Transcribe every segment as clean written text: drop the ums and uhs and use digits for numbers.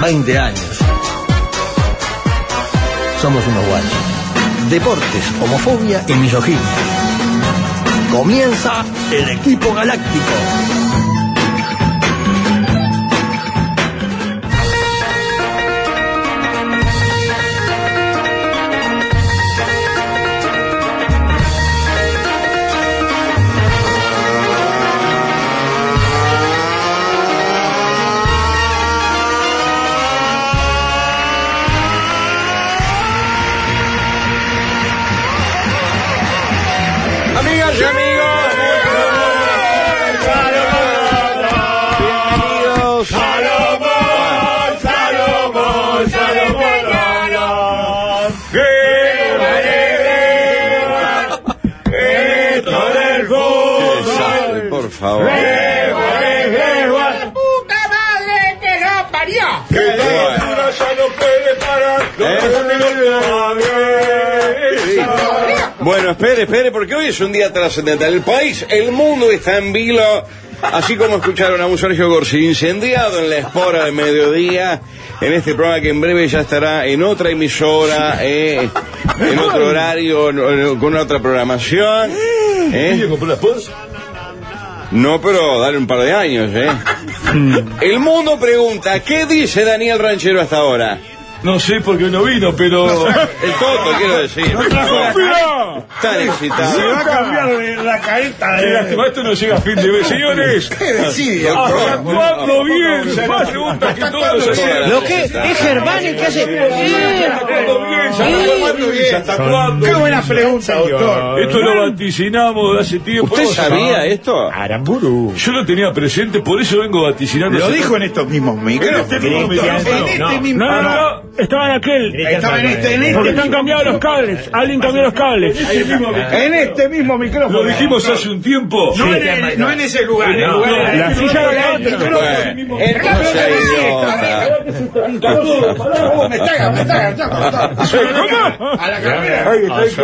20 años. Somos unos guachos. Deportes, homofobia y misoginia. Comienza el equipo galáctico. Por favor. ¡Puta madre que lo parió! ¡Que la altura ya no puede parar! Bueno, espere, porque hoy es un día trascendental. El país, el mundo está en vilo. Así como escucharon a un Sergio Gorsi incendiado en la espora de mediodía, en este programa que en breve ya estará en otra emisora, en otro horario, con otra programación. No, pero dale un par de años, El mundo pregunta, ¿qué dice Daniel Ranchero hasta ahora? No sé por qué no vino, pero... El Toto, quiero decir. Tan excitado. Se va a cambiar la careta. Qué lástima, esto no llega a fin de mes. Señores, ¿qué decide? ¿hasta cuándo Bielsa? Más preguntas que todos los años. ¿Lo que? ¿Es Germán el que hace? ¿Hasta cuándo Bielsa? ¿Hasta cuándo? Qué buena pregunta, doctor. Esto lo vaticinamos hace tiempo. ¿Usted sabía esto? Aramburu. Yo lo tenía presente, por eso vengo vaticinando. Lo dijo en estos mismos micrófonos. No. Estaba en aquel. Estaba en este Porque están cambiados los cables. Alguien cambió los cables. En este mismo micrófono. Lo dijimos hace un tiempo. No en ese lugar. En el lugar. La silla de la otra. Me está. A la carrera.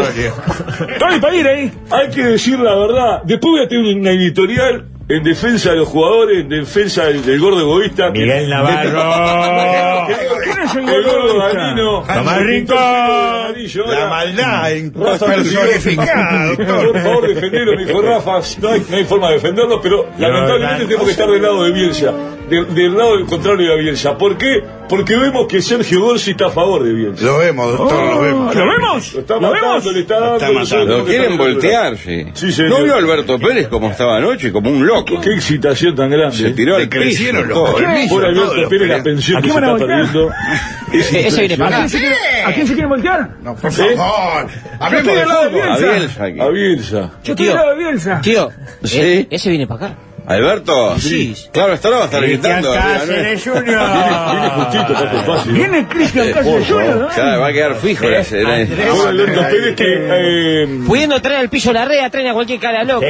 Estoy para ir ahí. Hay que decir la verdad. Después voy a tener una editorial en defensa de los jugadores, en defensa del gordo egoísta. Miguel Navarro. ¿Quién es el gordo Danino? Tomás Rincón. La maldad Rafa personificada. Por favor, defenderlo, me dijo Rafa. No hay forma de defenderlo, pero lamentablemente tenemos que estar del lado de Bielsa. Del lado contrario de Bielsa. ¿Por qué? Porque vemos que Sergio Gorsi está a favor de Bielsa. Lo vemos, doctor, lo vemos. ¿Lo vemos? Lo está matando, le está dando. Lo quieren voltear, sí. Sí, señor. ¿No vio a Alberto Pérez como estaba anoche? Como un loco. Qué excitación tan grande. Se tiró al piso. Crecieron los todo. colmillos. Por Alberto Pérez, la pensión ¿A que quién se van a está voltear? perdiendo. Ese viene para acá. ¿A quién se quiere voltear? No, por favor. Hablemos de fútbol. A Bielsa. A Bielsa. Yo estoy al lado de Bielsa. Tío, Sí. ese viene para acá. ¿Alberto? Sí. Claro, esta no va a estar gritando. Viene justito, Paco Espacio. Viene Cristian Cáceres Jr., ¿no? Claro, va a quedar fijo. Ahora Alberto Pérez que... Pudiendo traer al pillo la red, traen a cualquier cara loco.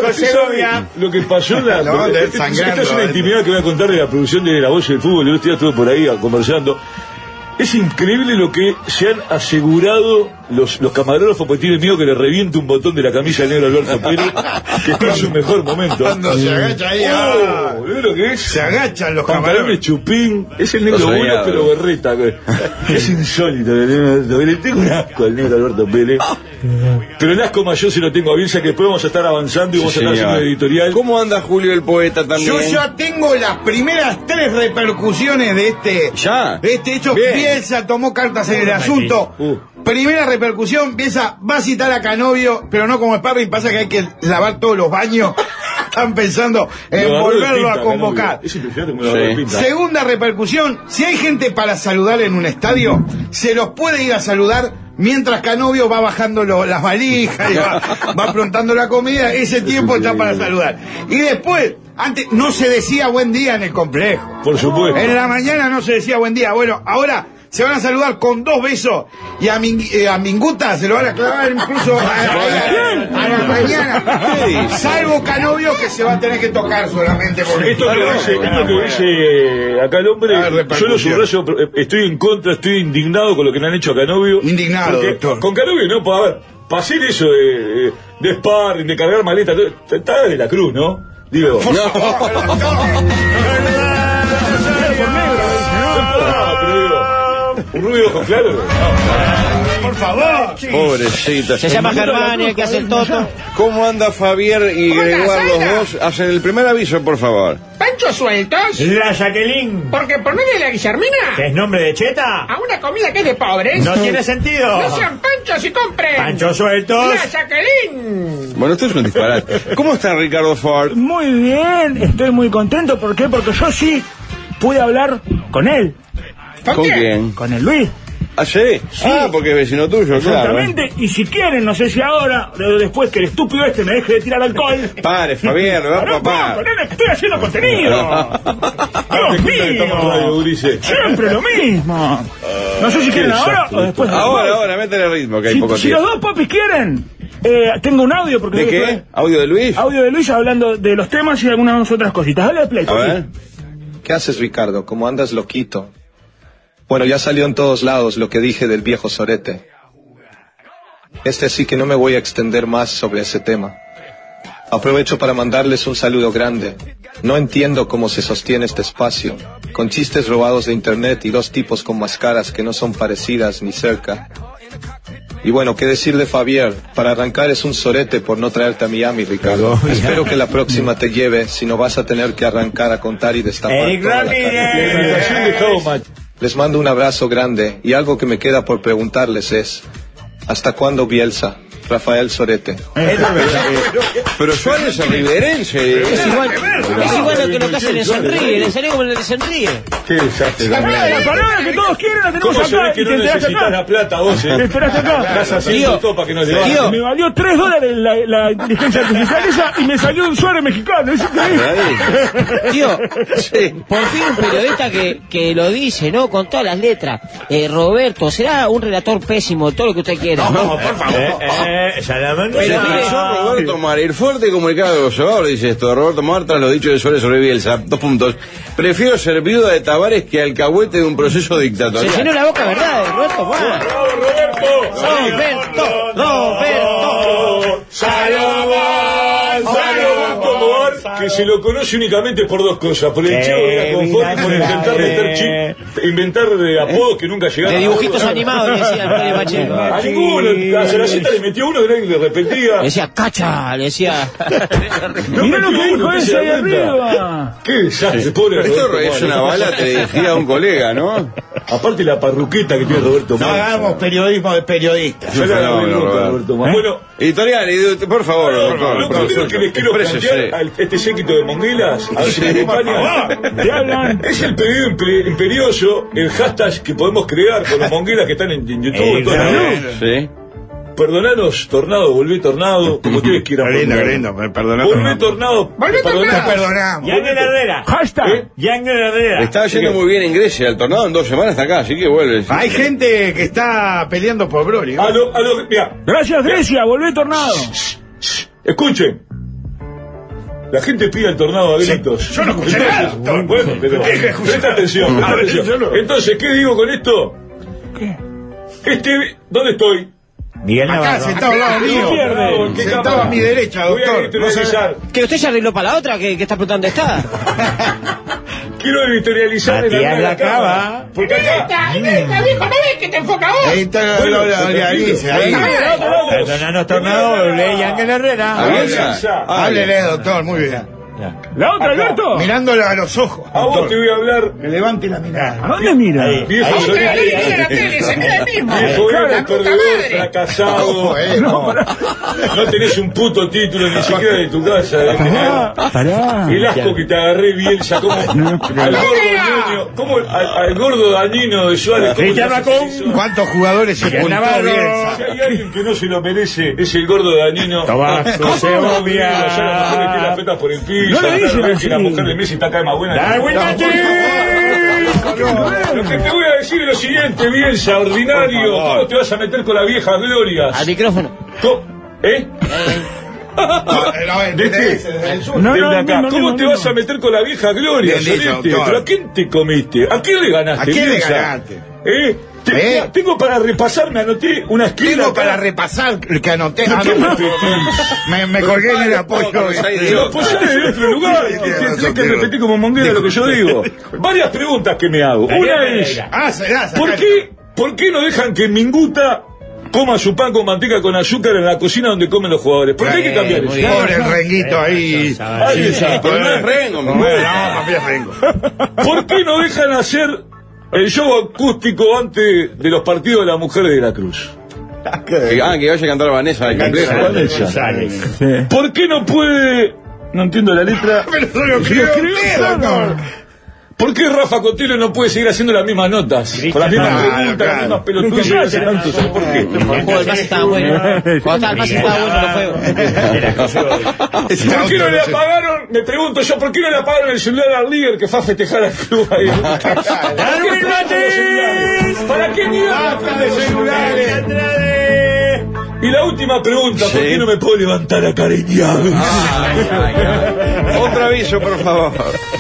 Lo que pasó Esta es una intimidad que voy a contar de la producción de La Voz del Fútbol. El otro día estuve por ahí conversando. Es increíble lo que se han asegurado los camarógrafos, porque tienen miedo que le reviente un botón de la camisa al negro Alberto Pérez, que está en su mejor momento. Cuando se agacha ahí, ¿Ves lo que es? se agachan los Pantalones camarones. chupín, es el negro Los bueno soñados. pero berreta. Es insólito, le tengo un asco al negro Alberto Pérez. Pero el asco mayor se lo tengo a Bielsa, que después vamos a estar avanzando y vamos a estar haciendo una editorial. ¿Cómo anda Julio el poeta también? Yo ya tengo las primeras 3 repercusiones de este hecho. Bien. Bielsa tomó cartas en el asunto. Primera repercusión, Bielsa va a citar a Canovio, pero no como sparring, pasa que hay que lavar todos los baños. Están pensando en volverlo a convocar. Es impresionante como lo agarró de pinta. Segunda repercusión, si hay gente para saludar en un estadio, se los puede ir a saludar mientras Canovio va bajando las valijas y va aprontando la comida. Ese tiempo está para saludar. Y después, antes no se decía buen día en el complejo. Por supuesto. En la mañana no se decía buen día. Bueno, ahora se van a saludar con 2 besos y a Minguta se lo van a clavar incluso a la mañana. Salvo Canovio, que se va a tener que tocar solamente porque Esto que dice acá el hombre, yo lo subrayo, estoy en contra, estoy indignado con lo que le han hecho a Canovio. Indignado, porque doctor. Con Canovio no, para ver, para hacer eso de sparring, de cargar maletas, está de la cruz, ¿no? Digo, Un rubio ojo claro. Por favor. Pobrecita. Se llama Germán, el que hace el toto. ¿Cómo anda Fabián y Hola, Gregoire los Zaira. dos? Hacen el primer aviso, por favor. ¿Panchos sueltos? La Jacqueline, Porque ponerle la Guillermina que es nombre de cheta, a una comida que es de pobres. no tiene sentido. No sean panchos y compren. Panchos sueltos. La Jacqueline. Bueno, esto es un disparate. ¿Cómo está Ricardo Ford? Muy bien, estoy muy contento. ¿Por qué? Porque yo sí pude hablar con él, ¿Con quién? con el Luis. ¿Ah, sí? Ah, porque es vecino tuyo, claro. Exactamente, y si quieren, no sé si ahora o después que el estúpido este me deje de tirar alcohol. Pare, Fabián, ¿verdad, No papá? puedo, nene, que estoy haciendo contenido. Dios mío, siempre lo mismo. No sé si quieren ahora o después. Ahora, métele ritmo, que hay poco Si los tiempo. dos popis quieren, tengo un audio porque ¿De qué? ¿Audio de Luis? audio de Luis hablando de los temas y algunas otras cositas. Dale play, A ver. ¿Qué haces, Ricardo? ¿Cómo andas loquito? Bueno, ya salió en todos lados lo que dije del viejo sorete. Sí que no me voy a extender más sobre ese tema. Aprovecho para mandarles un saludo grande. No entiendo cómo se sostiene este espacio, con chistes robados de internet y dos tipos con máscaras que no son parecidas ni cerca. Y bueno, qué decir de Fabián, para arrancar es un sorete por no traerte a Miami, Ricardo. Espero que la próxima te lleve, si no vas a tener que arrancar a contar y destapar toda la cara. Les mando un abrazo grande y algo que me queda por preguntarles es, ¿hasta cuándo Bielsa? Rafael Sorete. Pero Suárez es riverense. Es igual lo que hacen en Sonríe. Le salió como el de Sonríe. Qué desastre. La palabra que todos quieren la tenemos ¿Cómo se ve acá que y no te enteraste necesitas acá. la plata vos, Te esperaste acá. Estás haciendo todo para que no le Tío. vaya. Me valió $3 la inteligencia artificial esa y me salió un Suárez mexicano. Es increíble. Tío, Sí. por fin un periodista que lo dice, ¿no? Con todas las letras. Roberto, será un relator pésimo, todo lo que usted quiera. Pero yo, Roberto Mar, el fuerte comunicado de gozador, dice esto, Roberto Mar, tras lo dicho de Suárez sobre Bielsa, 2 puntos. Prefiero ser viuda de Tavares que alcahuete de un proceso Se dictatorial. llenó la boca, ¿verdad? Roberto, Mar. Roberto. Que se lo conoce únicamente por dos cosas, por el chavo de la confort y por inventar apodos que nunca llegaron. De dibujitos animados, le decía el padre Pacheco. A ninguno, a Ceracita le metió uno que le repetía. Le decía, cacha, le decía. Mirá lo que metió dijo uno, ese se ahí da cuenta. arriba. Qué desastre, pobre Esto Roberto es Mar. una bala dirigida a un colega, ¿no? Aparte la parruqueta que tiene Roberto No Mar. hagamos periodismo de periodistas. Yo le hago Fenómeno, pregunta a Roberto. Roberto Mar. Bueno, Editorial, por favor, doctor. lo primero que les quiero plantear a este séquito de monguelas, a ver si me acompañan. Te hablan. Es el pedido imperioso, el hashtag que podemos crear con los monguelas que están en YouTube. en todas las redes. Sí. Perdonanos, Tornado, volvé Tornado, como ustedes quieran. Lindo, perdoname. Volvé Tornado. Volvé Tornado. Te perdonamos. Herrera. Hashtag. Le estaba yendo muy bien en Grecia, el tornado en 2 semanas está acá, así que vuelve. Hay gente que está peleando por Broly. ¿no? Mira, Gracias, Grecia. Volvé Tornado. escuchen. La gente pide al tornado a gritos. Yo no escuché nada. Bueno, pero presta atención. Presta atención. Entonces, ¿qué digo con esto? ¿Dónde estoy? Miguel Acá, sentado al lado mío. ¿Qué Sentado cámara? a mi derecha, Voy a doctor. editorializar. Que usted ya arregló para la otra, que está preguntando está. Quiero editorializar en la cava. Porque acá. Inédita, viejo, ¿no ves que te enfoca vos? Ahí está Bueno, Alicia, ahí. Perdónanos, Tornado. Volvé Ángel Herrera. Avanza. Háblele, doctor, muy bien. ¿La otra, Alberto? Mirándola a los ojos. A vos doctor. te voy a hablar. Que levante la mirada. ¿A dónde mira? Viejo Usted sorete. mira la tele, se mira el mismo. Viejo La héroe, puta perdedor, madre. fracasado. No, No tenés un puto título ni siquiera de tu casa. de tener. Pará. El asco que te agarré bien, como al gordo dañino, como al gordo dañino de Suárez. ¿cómo te haces eso? ¿Cuántos jugadores se Si hay alguien que no se lo merece, es el gordo dañino. Tabasco, Segovia. Ya la mujer le tira las petas por el piso. No le dicen que así. la mujer de Messi está acá más buena. Lo que te voy a decir es lo siguiente, Bielsa, ordinario. ¿Cómo te vas a meter con la vieja Glorias? Al micrófono. ¿Eh? Desde acá. ¿Cómo te vas a meter con la vieja Gloria, Bien dicho, Solete? doctor. ¿Pero a quién te comiste? ¿A quién le ganaste, ¿A quién le Bielsa? ganaste? Tengo para repasar, me anoté una esquina. Tengo acá. para repasar el que anoté. ¿Por qué no, repetís? me colgué en el apoyo. Pero apoyar en otro lugar. Tienes que repetir como monguera lo que yo digo. Varias preguntas que me hago. Una es, Ah, será. ¿por qué ¿por qué no dejan que Minguta coma su pan con manteca con azúcar en la cocina donde comen los jugadores? ¿Por qué hay que cambiar eso? Pobre el Renguito ahí. Pero no es Rengo, mi mujer. No, papi es Rengo. ¿Por qué no dejan hacer el show acústico antes de los partidos de la mujer de la Cruz? Que vaya a cantar Vanessa del complejo. Vanessa. ¿Por qué no puede? No entiendo la letra. Pero se lo escribió usted, doctor. ¿Por qué Rafa Cotelo no puede seguir haciendo las mismas notas? Con las mismas preguntas, las mismas pelotudas. ¿Por qué? El juego del más estaba bueno. Cuando estaba el más estaba bueno los juegos. ¿Por qué no le apagaron? Me pregunto yo, ¿por qué no le apagaron el celular al líder que fue a festejar al club ahí? ¡Darwin Matiz! ¿Para qué mierda de celulares? Y la última pregunta, ¿por qué no me puedo levantar a cariñar? Otro aviso, por favor.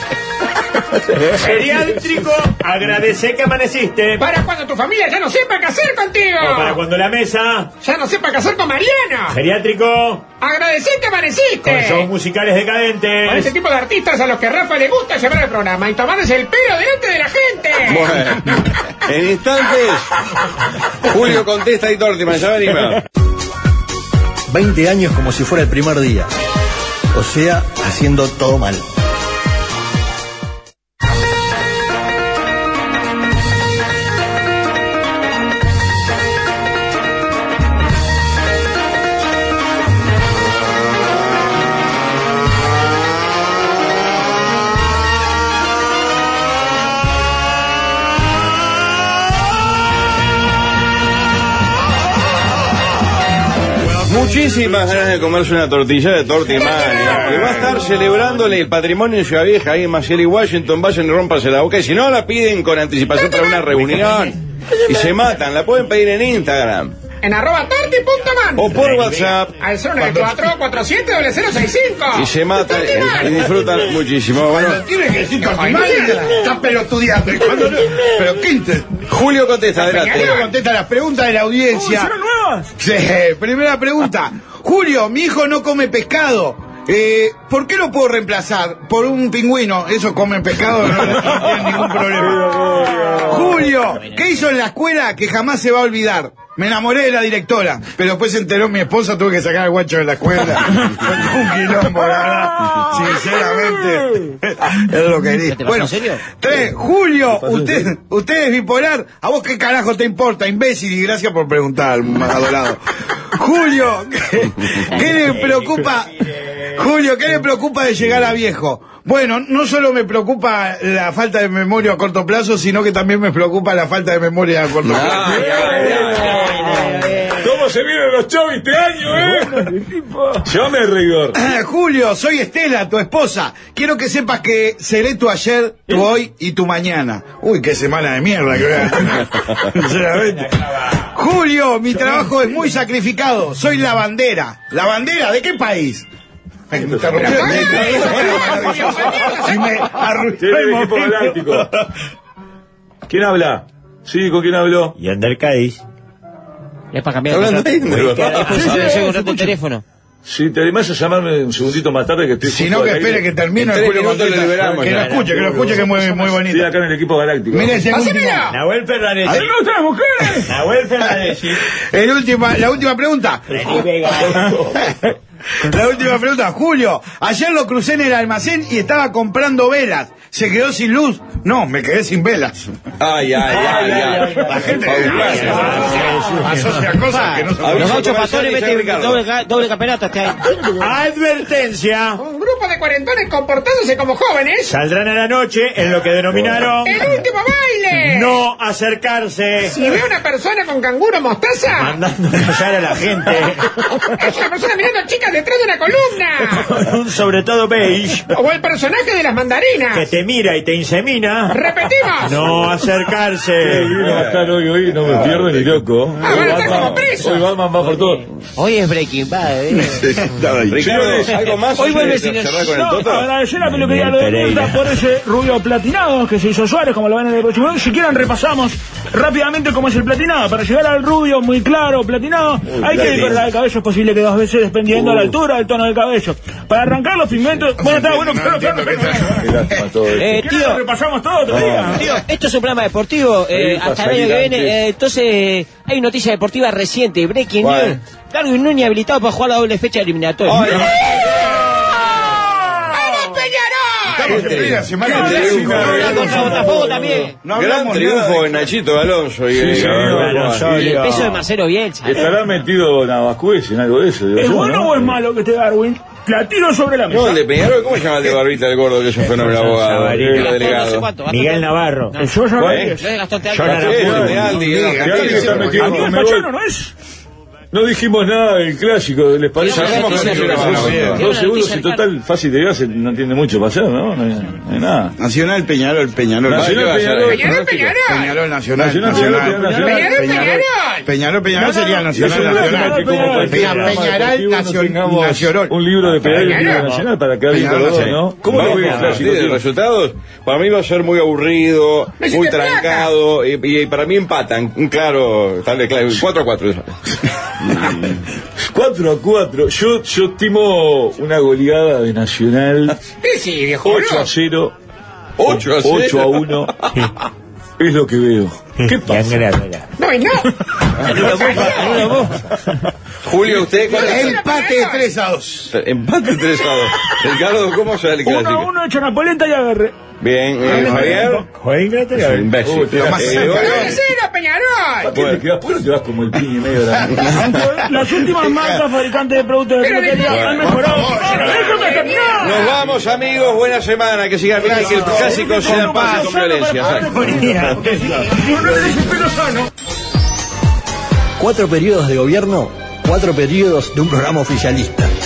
Geriátrico, agradece que amaneciste. Para cuando tu familia ya no sepa qué hacer contigo. O para cuando la mesa. Ya no sepa qué hacer con Mariano. Geriátrico, Agradecer que amaneciste. con shows musicales Con decadentes. ese tipo de artistas a los que a Rafa le gusta llevar al programa y tomarles el pelo delante de la gente. Bueno, en instantes, Julio contesta y Tortiman, ya venimos. 20 años como si fuera el primer día. O sea, haciendo todo mal. Muchísimas ganas de comerse una tortilla de Tortiman, que va a estar celebrándole el patrimonio en Ciudad Vieja, ahí en Maciel y Washington. Vayan y rómpanse la boca, y si no la piden con anticipación para una reunión y se matan, la pueden pedir en Instagram En @torti.man o por WhatsApp al 094-470065. y se matan y disfrutan muchísimo. Bueno, Tiene que decir Tortiman, está pelotudeando. Pero Quinte. Julio contesta, adelante. Julio contesta las preguntas de la audiencia. ¿Hicieron nuevas? Sí, primera pregunta. Julio, mi hijo no come pescado. ¿Por qué lo puedo reemplazar? Por un pingüino. Eso comen pescado, no tienen ningún problema. Julio, ¿qué hizo en la escuela que jamás se va a olvidar? Me enamoré de la directora, pero después se enteró mi esposa, tuve que sacar al guacho de la escuela. Fue un quilombo, la verdad. Sinceramente, es lo que dice. Bueno, ¿en serio? 3, Julio, usted es bipolar. ¿A vos qué carajo te importa, imbécil? Y gracias por preguntar, más adorado. Julio, ¿qué le preocupa? Julio, ¿qué le preocupa de llegar a viejo? Bueno, no solo me preocupa la falta de memoria a corto plazo, sino que también me preocupa la falta de memoria a corto plazo. ¿Cómo se vienen los shows este año, Llévame de rigor. Julio, soy Estela, tu esposa. Quiero que sepas que seré tu ayer, tu hoy y tu mañana. Uy, qué semana de mierda que voy a tener. Sinceramente. Julio, mi trabajo es muy sacrificado. Soy lavandera. ¿Lavandera? ¿De qué país? Me interrumpió. Y me arruinó Tiene el el equipo momento. galáctico. ¿Quién habla? Sí, ¿con quién habló? Y Ander Cádiz. Es para cambiar Hablando el contrato. ahí, Después se un rato el teléfono. Sí, te animás a llamarme un segundito más tarde que estoy Si justo no, que al aire. espere que termine En el 3 Julio minutos contesta. lo liberamos Que ya. lo escuche, que es muy Estoy bonito. acá en el equipo galáctico. Mire, ese último. Nahuel Ferraresi. ¿A mí me gustan las mujeres? Nahuel Ferraresi. La última pregunta. La última pregunta, Julio. Ayer lo crucé en el almacén y estaba comprando velas. ¿Se quedó sin luz? No, me quedé sin velas. Ay. La gente asocia cosas que no se Los Aviso 8 comercial, pastores dice meten Ricardo. doble campeonato este año. Advertencia. Un grupo de cuarentones comportándose como jóvenes. Saldrán a la noche en lo que denominaron ¡El último baile! no acercarse. Si ve una persona con canguro mostaza, Mandando a callar a la gente. es una persona mirando chicas detrás de una columna. Con un sobre todo beige O el personaje de las mandarinas. que te mira y te insemina. Repetimos. No acercarse. No va a estar hoy no me pierdo ni loco. Ah, van a estar como presos. Hoy Batman va por todo. Hoy es Breaking Bad, Ricardo, ¿algo más? Hoy vuelve antes de sin el- cerrar con el No, Toto? agradecer a peluquería lo de Mirta por ese rubio platinado que se hizo Suárez, como lo ven en el próximo. Si quieren repasamos rápidamente cómo es el platinado. Para llegar al rubio muy claro, platinado, hay que decorar el cabello, es posible que 2 veces dependiendo de la altura del tono del cabello. Para arrancar los pigmentos. Bueno, está bueno, no pero entiendo qué tío, repasamos todo otro día. Tío, esto es un programa deportivo. Hasta el año que viene. Entonces, hay noticia deportiva reciente. Breaking news. Darwin Núñez habilitado para jugar la doble fecha eliminatoria. Gran triunfo en Nachito Alonso y el peso de Marcelo Bielsa. ¿Estará metido Navascuez en algo de eso? ¿Es bueno o es malo que esté Darwin? La tiro sobre la mesa. No, el de Peñarol, ¿cómo se llama el de Barbita del Gordo, que es un fenómeno abogado? El delegado. Miguel Navarro. Yo ya lo dije. No es. No dijimos nada del clásico, ¿les parece? 2 segundos en total, fácil de gas, no tiene mucho pasar, ¿no? No hay nada. Nacional, Peñarol. Peñarol, Nacional. Peñarol sería Nacional. Nacional. Un libro de Peñarol Nacional para que alguien con los dos, ¿no? ¿Cómo lo ves? Los resultados, para mí va a ser muy aburrido, muy trancado, y para mí empatan, claro, 4-4. 4-4. Yo estimo una goleada de Nacional. Sí, viejo. 8-0. 8-1. Es lo que veo. ¿Qué pasa? No. Julio, ¿usted cuál es? Empate 3-2. Empate 3-2. Ricardo, ¿cómo se da el clásico? 1-1 hecho Napolenta y Agarre. Bien, Javier. Es un imbécil. Peñarol. ¿Qué te quedas? ¿Por qué te vas como el piñe medio de Las últimas marcas fabricantes de productos de peluquería han mejorado. ¡Déjame terminar! Nos vamos, amigos. Buena semana. Que sigan bien y que el clásico sea en paz y con violencia. 4 periodos de gobierno, 4 periodos de un programa oficialista.